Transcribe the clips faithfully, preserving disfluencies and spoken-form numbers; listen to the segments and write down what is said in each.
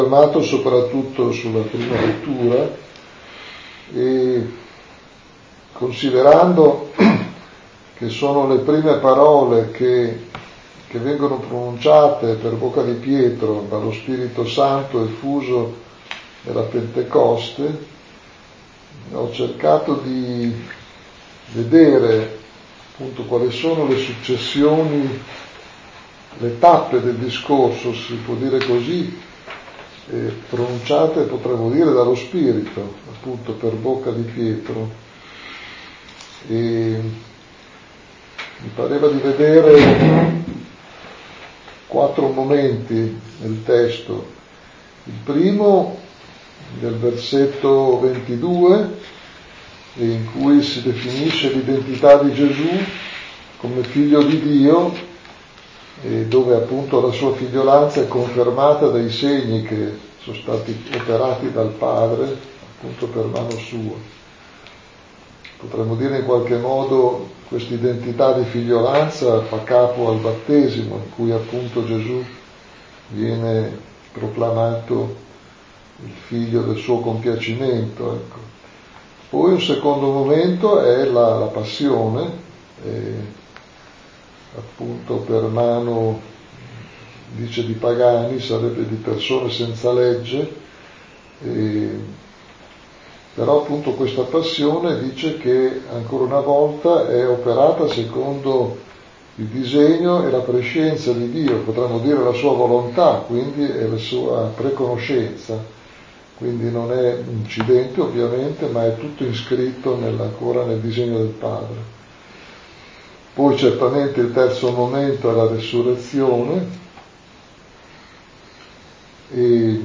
fermato soprattutto sulla prima lettura e considerando che sono le prime parole che, che vengono pronunciate per bocca di Pietro dallo Spirito Santo effuso nella Pentecoste, ho cercato di vedere appunto quali sono le successioni, le tappe del discorso, si può dire così, eh, pronunciate, potremmo dire, dallo Spirito, appunto per bocca di Pietro. E mi pareva di vedere quattro momenti nel testo. Il primo, nel versetto ventidue, in cui si definisce l'identità di Gesù come figlio di Dio, e dove appunto la sua figliolanza è confermata dai segni che sono stati operati dal Padre appunto per mano sua. Potremmo dire in qualche modo questa identità di figliolanza fa capo al battesimo, in cui appunto Gesù viene proclamato il figlio del suo compiacimento, ecco. Poi un secondo momento è la, la passione, eh, appunto per mano, dice, di pagani, sarebbe di persone senza legge, eh, però appunto questa passione dice che ancora una volta è operata secondo il disegno e la prescienza di Dio, potremmo dire la sua volontà, quindi è la sua preconoscenza. Quindi non è un incidente ovviamente, ma è tutto iscritto nella, ancora nel disegno del Padre. Poi certamente il terzo momento è la resurrezione, e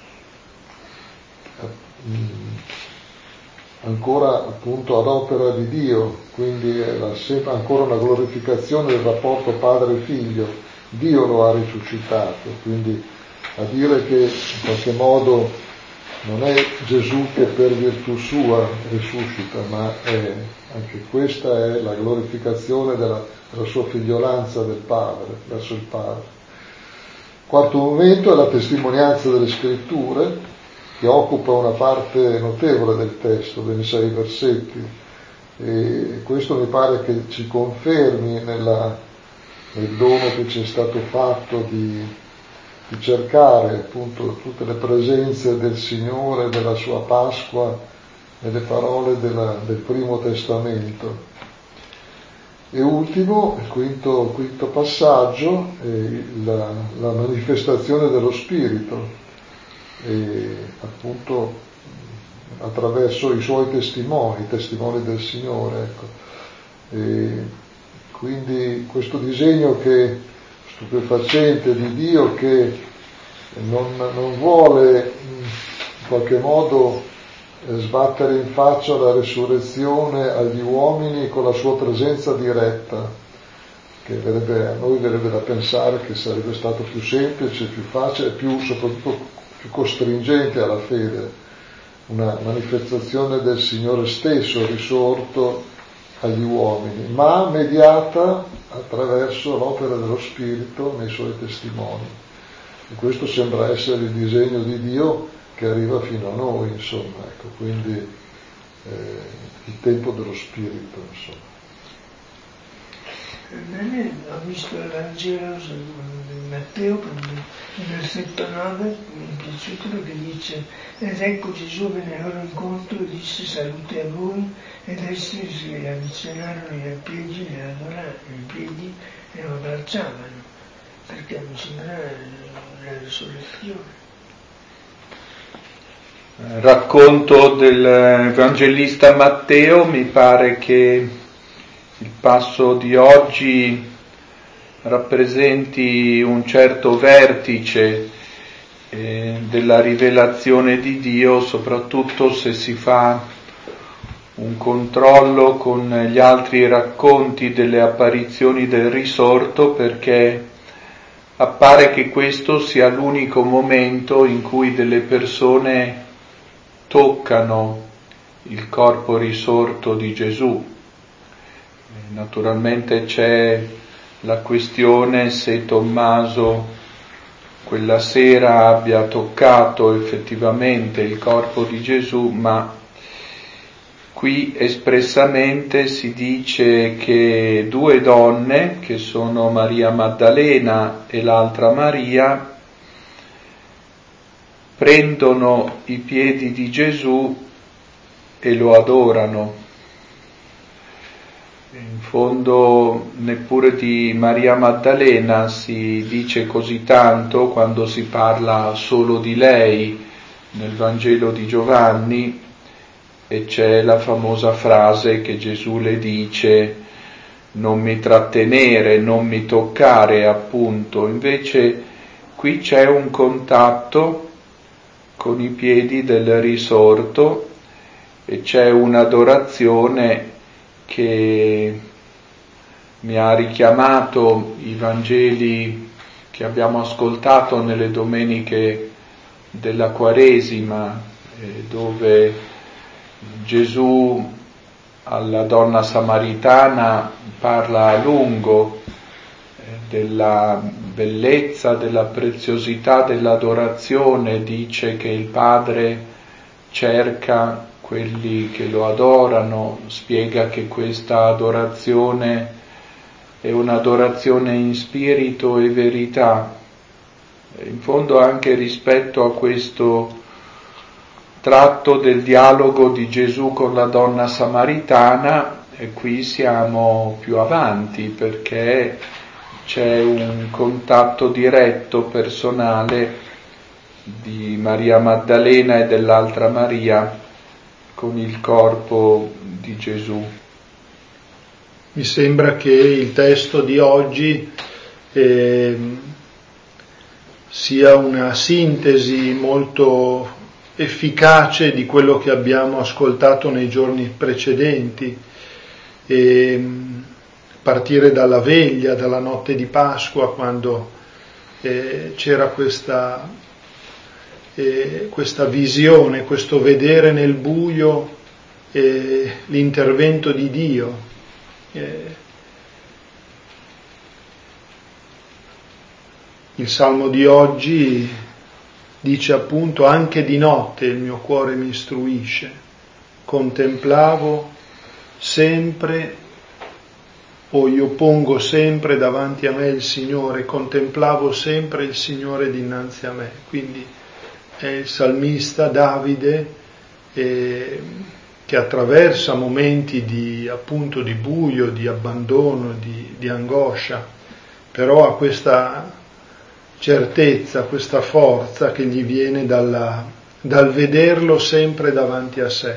ancora appunto ad opera di Dio, quindi è la, sempre ancora una glorificazione del rapporto padre-figlio. Dio lo ha risuscitato, quindi a dire che in qualche modo non è Gesù che per virtù sua risuscita, ma è, anche questa è la glorificazione della, della sua figliolanza del Padre, verso il Padre. Quarto momento è la testimonianza delle Scritture, che occupa una parte notevole del testo, ben sei versetti, e questo mi pare che ci confermi nella, nel dono che ci è stato fatto di di cercare appunto tutte le presenze del Signore, della sua Pasqua, nelle parole della, del Primo Testamento. E ultimo, il quinto, quinto passaggio, è la, la manifestazione dello Spirito, e appunto attraverso i suoi testimoni, i testimoni del Signore, ecco. E quindi questo disegno che stupefacente di Dio che non, non vuole in qualche modo sbattere in faccia la resurrezione agli uomini con la sua presenza diretta, che verrebbe, a noi verrebbe da pensare che sarebbe stato più semplice, più facile, più soprattutto più costringente alla fede, una manifestazione del Signore stesso risorto agli uomini, ma mediata attraverso l'opera dello Spirito nei suoi testimoni. E questo sembra essere il disegno di Dio che arriva fino a noi, insomma, ecco, quindi eh, il tempo dello Spirito, insomma. Bene, ho visto il Vangelo di Matteo, il versetto nove, mi è piaciuto perché dice: ed ecco Gesù venne al loro incontro e disse salute a voi, ed essi si avvicinarono ai piedi, li adorarono ai piedi e lo abbracciavano, perché mi sembra la risurrezione. Racconto del Evangelista Matteo, mi pare che il passo di oggi rappresenti un certo vertice eh, della rivelazione di Dio, soprattutto se si fa un controllo con gli altri racconti delle apparizioni del risorto, perché appare che questo sia l'unico momento in cui delle persone toccano il corpo risorto di Gesù. Naturalmente c'è la questione se Tommaso quella sera abbia toccato effettivamente il corpo di Gesù, ma qui espressamente si dice che due donne, che sono Maria Maddalena e l'altra Maria, prendono i piedi di Gesù e lo adorano. In fondo neppure di Maria Maddalena si dice così tanto quando si parla solo di lei nel Vangelo di Giovanni, e c'è la famosa frase che Gesù le dice: non mi trattenere, non mi toccare, appunto. Invece qui c'è un contatto con i piedi del risorto e c'è un'adorazione che mi ha richiamato i Vangeli che abbiamo ascoltato nelle domeniche della Quaresima, eh, dove Gesù alla donna samaritana parla a lungo eh, della bellezza, della preziosità dell'adorazione, dice che il Padre cerca quelli che lo adorano, spiega che questa adorazione è un'adorazione in spirito e verità. In fondo anche rispetto a questo tratto del dialogo di Gesù con la donna samaritana, e qui siamo più avanti perché c'è un contatto diretto, personale, di Maria Maddalena e dell'altra Maria con il corpo di Gesù. Mi sembra che il testo di oggi eh, sia una sintesi molto efficace di quello che abbiamo ascoltato nei giorni precedenti, e partire dalla veglia, dalla notte di Pasqua, quando eh, c'era questa, eh, questa visione, questo vedere nel buio eh, l'intervento di Dio. Eh, il Salmo di oggi dice appunto: anche di notte il mio cuore mi istruisce, contemplavo sempre, o io pongo sempre davanti a me il Signore, contemplavo sempre il Signore dinanzi a me. Quindi è il salmista Davide eh, che attraversa momenti di appunto di buio, di abbandono, di, di angoscia, però ha questa certezza, questa forza che gli viene dalla, dal vederlo sempre davanti a sé.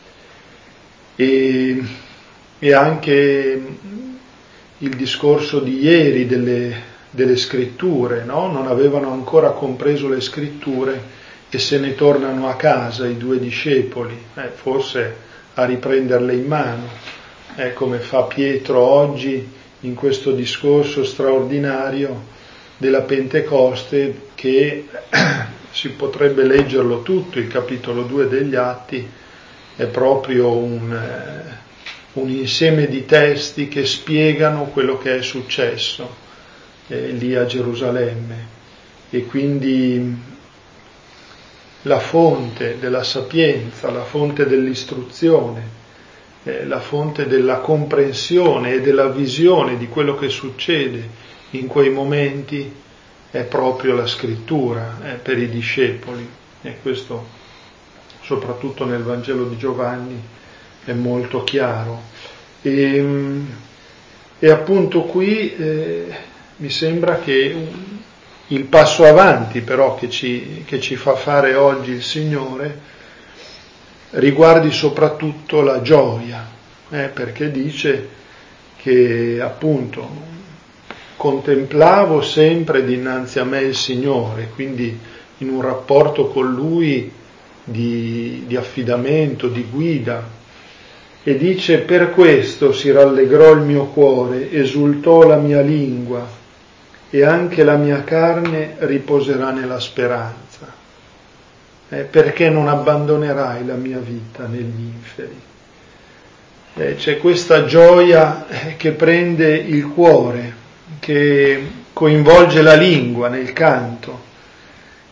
E, e anche il discorso di ieri delle, delle scritture, no? Non avevano ancora compreso le scritture e se ne tornano a casa i due discepoli, eh, forse a riprenderle in mano, eh, come fa Pietro oggi in questo discorso straordinario della Pentecoste, che si potrebbe leggerlo tutto, il capitolo due degli Atti è proprio un, eh, un insieme di testi che spiegano quello che è successo eh, lì a Gerusalemme, e quindi la fonte della sapienza, la fonte dell'istruzione, eh, la fonte della comprensione e della visione di quello che succede in quei momenti è proprio la scrittura eh, per i discepoli, e questo soprattutto nel Vangelo di Giovanni è molto chiaro. E, e appunto qui eh, mi sembra che un, il passo avanti però che ci, che ci fa fare oggi il Signore riguardi soprattutto la gioia, eh, perché dice che appunto contemplavo sempre dinanzi a me il Signore, quindi in un rapporto con Lui di, di affidamento, di guida, e dice: per questo si rallegrò il mio cuore, esultò la mia lingua, e anche la mia carne riposerà nella speranza. Eh, perché non abbandonerai la mia vita negli inferi? Eh, c'è questa gioia che prende il cuore, che coinvolge la lingua nel canto,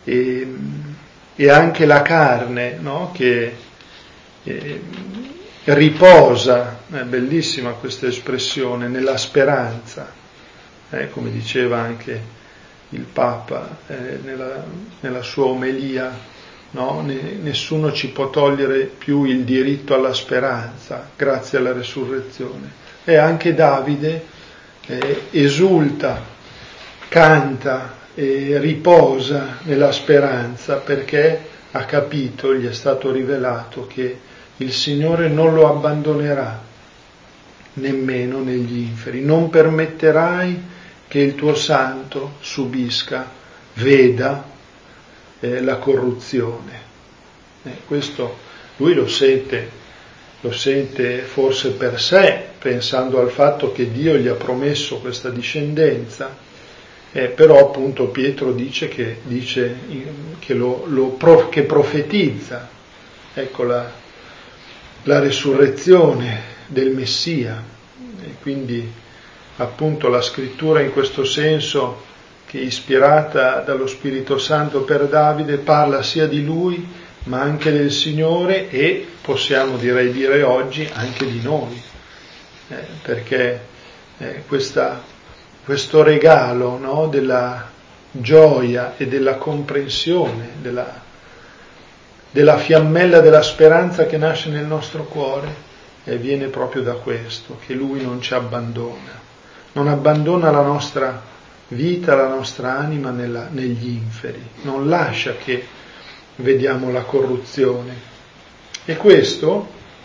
e, e anche la carne, no? Che eh, riposa, è bellissima questa espressione, nella speranza, eh, come diceva anche il Papa eh, nella, nella sua omelia, no? Nessuno ci può togliere più il diritto alla speranza grazie alla resurrezione. E anche Davide eh, esulta, canta e riposa nella speranza perché ha capito, gli è stato rivelato che il Signore non lo abbandonerà nemmeno negli inferi. Non permetterai che il tuo santo subisca, veda eh, la corruzione. Eh, questo lui lo sente, lo sente forse per sé, pensando al fatto che Dio gli ha promesso questa discendenza, eh, però appunto Pietro dice che, dice, che, lo, lo, che profetizza, ecco la, la resurrezione del Messia, e quindi appunto la scrittura in questo senso, che è ispirata dallo Spirito Santo per Davide, parla sia di lui ma anche del Signore e possiamo direi dire oggi anche di noi, eh, perché eh, questa, questo regalo, no, della gioia e della comprensione, della, della fiammella della speranza che nasce nel nostro cuore, eh, viene proprio da questo, che Lui non ci abbandona. Non abbandona la nostra vita, la nostra anima nella, negli inferi, non lascia che vediamo la corruzione. E questo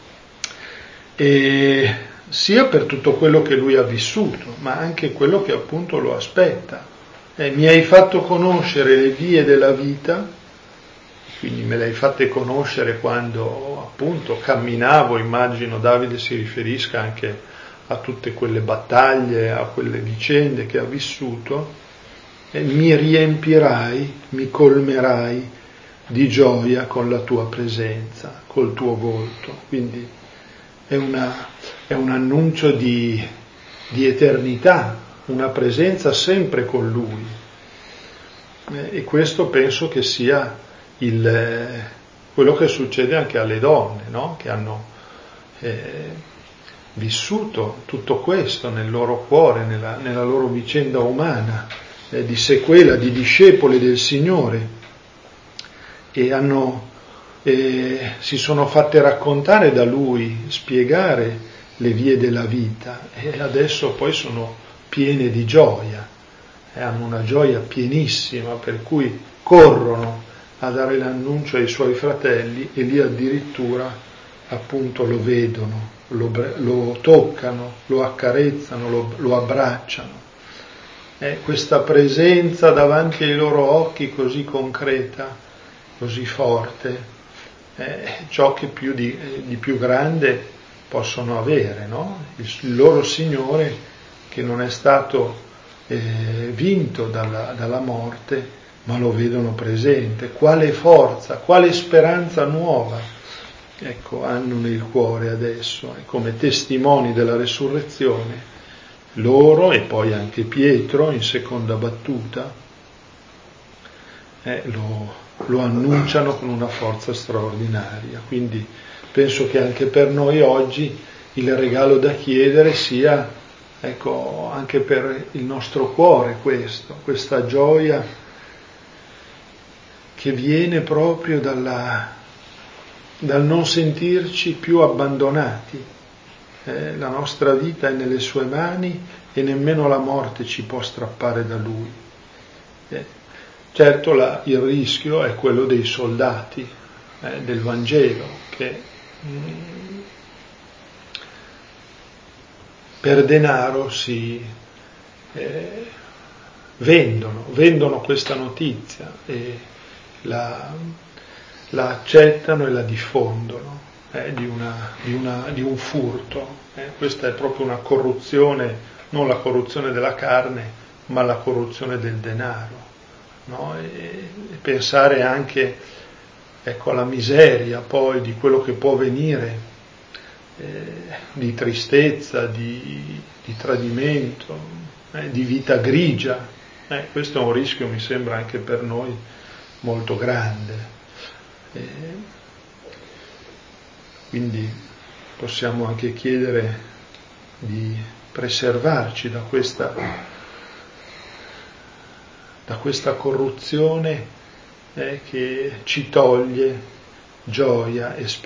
eh, sia per tutto quello che lui ha vissuto, ma anche quello che appunto lo aspetta. Eh, mi hai fatto conoscere le vie della vita, quindi me le hai fatte conoscere quando appunto camminavo, immagino Davide si riferisca anche a tutte quelle battaglie, a quelle vicende che ha vissuto, e mi riempirai, mi colmerai di gioia con la tua presenza, col tuo volto. Quindi è, una, è un annuncio di, di eternità, una presenza sempre con Lui. E questo penso che sia il, quello che succede anche alle donne, no? Che hanno eh, vissuto tutto questo nel loro cuore, nella, nella loro vicenda umana, eh, di sequela, di discepoli del Signore, e hanno, eh, si sono fatte raccontare da Lui, spiegare le vie della vita, e adesso poi sono piene di gioia, e hanno una gioia pienissima, per cui corrono a dare l'annuncio ai suoi fratelli, e lì addirittura appunto lo vedono, Lo, lo toccano, lo accarezzano, lo, lo abbracciano. Eh, questa presenza davanti ai loro occhi così concreta, così forte, è ciò che più di, di più grande possono avere, no? Il, il loro Signore che non è stato eh, vinto dalla, dalla morte, ma lo vedono presente. Quale forza, quale speranza nuova, ecco, hanno nel cuore adesso, e come testimoni della resurrezione, loro e poi anche Pietro in seconda battuta eh, lo, lo annunciano con una forza straordinaria. Quindi penso che anche per noi oggi il regalo da chiedere sia, ecco, anche per il nostro cuore questo, questa gioia che viene proprio dalla dal non sentirci più abbandonati. Eh, la nostra vita è nelle sue mani e nemmeno la morte ci può strappare da Lui. Eh, certo la, il rischio è quello dei soldati eh, del Vangelo, che mh, per denaro si eh, vendono, vendono questa notizia e la la accettano e la diffondono, eh, di, una, di, una, di un furto. Eh. Questa è proprio una corruzione, non la corruzione della carne, ma la corruzione del denaro. No? E, e pensare anche, ecco, alla miseria poi di quello che può venire, eh, di tristezza, di, di tradimento, eh, di vita grigia. Eh, questo è un rischio, mi sembra, anche per noi molto grande. E quindi possiamo anche chiedere di preservarci da questa, da questa corruzione eh, che ci toglie gioia e speranza.